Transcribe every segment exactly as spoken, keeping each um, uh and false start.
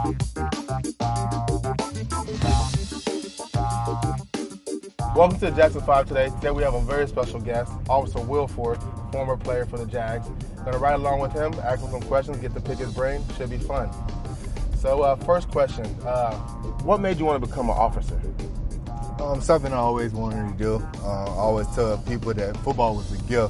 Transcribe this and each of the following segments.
Welcome to the Jackson Five today. Today we have a very special guest, Officer Will Ford, former player for the Jags. Going to ride along with him, ask him some questions, get to pick his brain. Should be fun. So uh, first question, uh, what made you want to become an officer? Um, something I always wanted to do. Uh, I always tell people that football was a gift,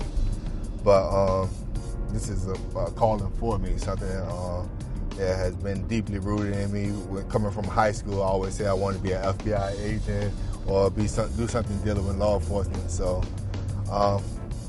but um, this is a, a calling for me, something uh, that has been deeply rooted in me. When coming from high school, I always say I wanted to be an F B I agent or be some, do something dealing with law enforcement. So um,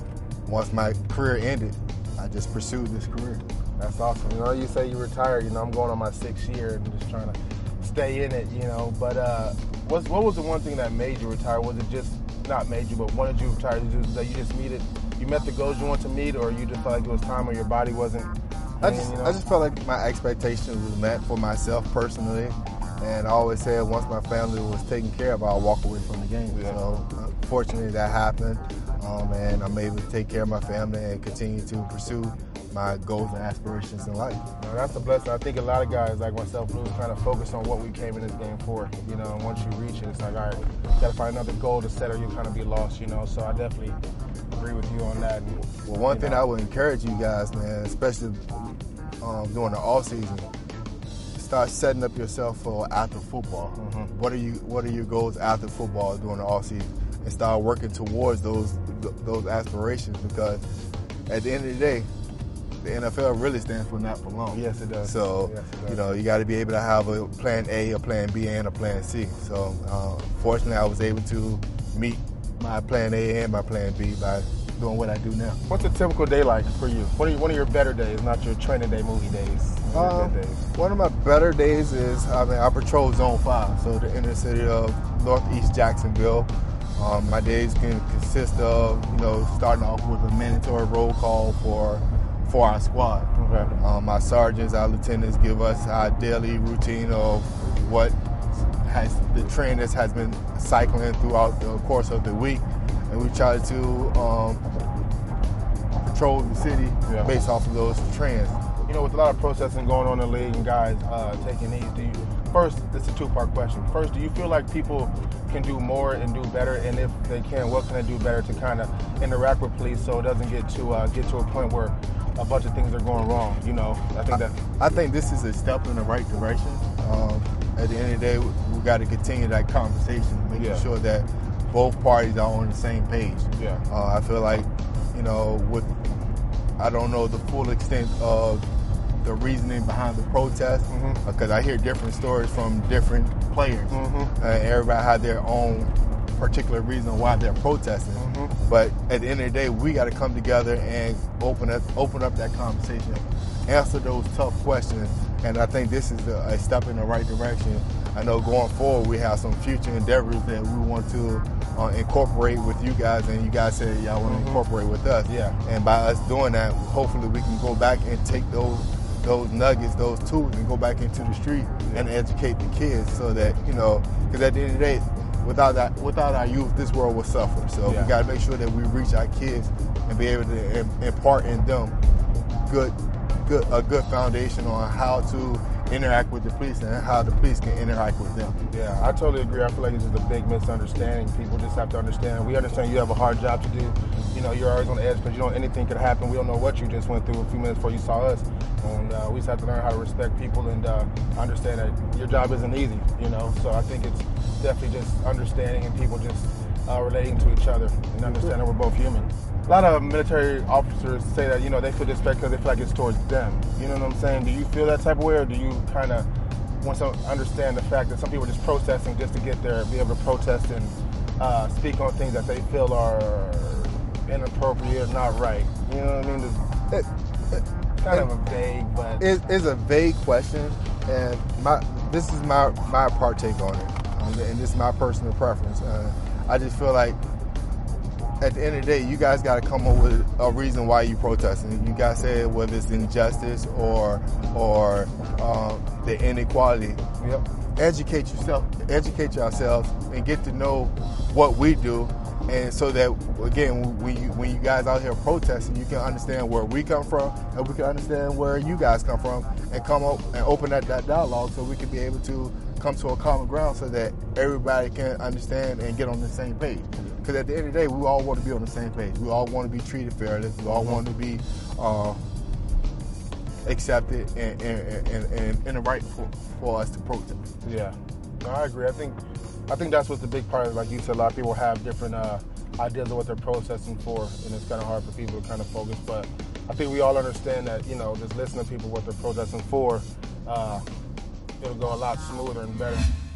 once my career ended, I just pursued this career. That's awesome. You know, you say you retired. You know, I'm going on my sixth year and just trying to stay in it, you know. But uh, what's, what was the one thing that made you retire? Was it just, not made you, but wanted you to retire? That you just meet it, you met the goals you want to meet, or you just felt like it was time where your body wasn't I just, you know? I just felt like my expectations was met for myself personally. And I always said once my family was taken care of, I'll walk away from the game. Yeah. So fortunately that happened. Um, and I'm able to take care of my family and continue to pursue my goals and aspirations in life. Now, that's a blessing. I think a lot of guys like myself lose kind of focus on what we came in this game for. You know, and once you reach it, it's like, all right, you got to find another goal to set or you kind of be lost, you know. So I definitely agree with you on that. And, well, one thing know. I would encourage you guys, man, especially um, during the off season, start setting up yourself for after football. Mm-hmm. What are you? What are your goals after football during the off season? And start working towards those those aspirations, because at the end of the day, the N F L really stands for not for long. Yes, it does. So, yes, it does. you know, you got to be able to have a plan A, a plan B, and a plan C. So, uh, fortunately, I was able to meet my plan A and my plan B by doing what I do now. What's a typical day like for you? What are you, one of your better days, not your training day, movie days? Um, days? One of my better days is, I mean, I patrol Zone five, so the inner city of Northeast Jacksonville. Um, my days can consist of, you know, starting off with a mandatory roll call for for our squad. Okay. Um, our sergeants, our lieutenants give us our daily routine of what has the trend that has been cycling throughout the course of the week, and we try to um, patrol the city yeah. based off of those trends. You know, with a lot of protesting going on in the league and guys uh, taking these, do you, first, it's a two-part question. First, do you feel like people can do more and do better, and if they can, what can they do better to kind of interact with police so it doesn't get to uh, get to a point where a bunch of things are going wrong? You know, I think that I think this is a step in the right direction. Um, at the end of the day, we got to continue that conversation, making yeah. sure that both parties are on the same page. Yeah, uh, I feel like, you know, with I don't know the full extent of the reasoning behind the protest, mm-hmm. because I hear different stories from different players. Mm-hmm. Uh, everybody has their own particular reason why they're protesting. Mm-hmm. But at the end of the day, we got to come together and open up, open up that conversation, answer those tough questions. And I think this is a, a step in the right direction. I know going forward, we have some future endeavors that we want to uh, incorporate with you guys, and you guys said y'all want to mm-hmm. incorporate with us. Yeah. And by us doing that, hopefully we can go back and take those those nuggets, those tools, and go back into the street yeah. and educate the kids, so that, you know, because at the end of the day, without that, without our youth, this world will suffer. So yeah. we got to make sure that we reach our kids and be able to impart in them good, good, a good foundation on how to interact with the police and how the police can interact with them. Yeah, I totally agree. I feel like it's just a big misunderstanding. People just have to understand. We understand you have a hard job to do. You know, you're always on the edge because you know anything could happen. We don't know what you just went through a few minutes before you saw us. And uh, we just have to learn how to respect people and uh, understand that your job isn't easy, you know. So I think it's definitely just understanding and people just uh, relating to each other and understanding we're both human. A lot of military officers say that, you know, they feel disrespect because they feel like it's towards them. You know what I'm saying? Do you feel that type of way, or do you kind of want to understand the fact that some people are just protesting just to get there, be able to protest and uh, speak on things that they feel are inappropriate, not right? You know what I mean? It, it, kind it, of a vague, but it is a vague question, and my this is my my partake on it, um, and this is my personal preference. Uh, I just feel like at the end of the day, you guys got to come up with a reason why you protesting. You guys say whether it's injustice or or um, the inequality. Yep. Educate yourself, educate yourselves, and get to know what we do, and so that again, when you when you guys out here protesting, you can understand where we come from, and we can understand where you guys come from, and come up and open that, that dialogue, so we can be able to come to a common ground, so that everybody can understand and get on the same page. Because at the end of the day, we all want to be on the same page. We all want to be treated fairly. We all mm-hmm. want to be uh, accepted and, and, and, and, and the right for, for us to protest. Yeah, no, I agree. I think I think that's what's the big part. Like you said, a lot of people have different uh, ideas of what they're protesting for, and it's kind of hard for people to kind of focus. But I think we all understand that, you know, just listening to people what they're protesting for, uh, it'll go a lot smoother and better.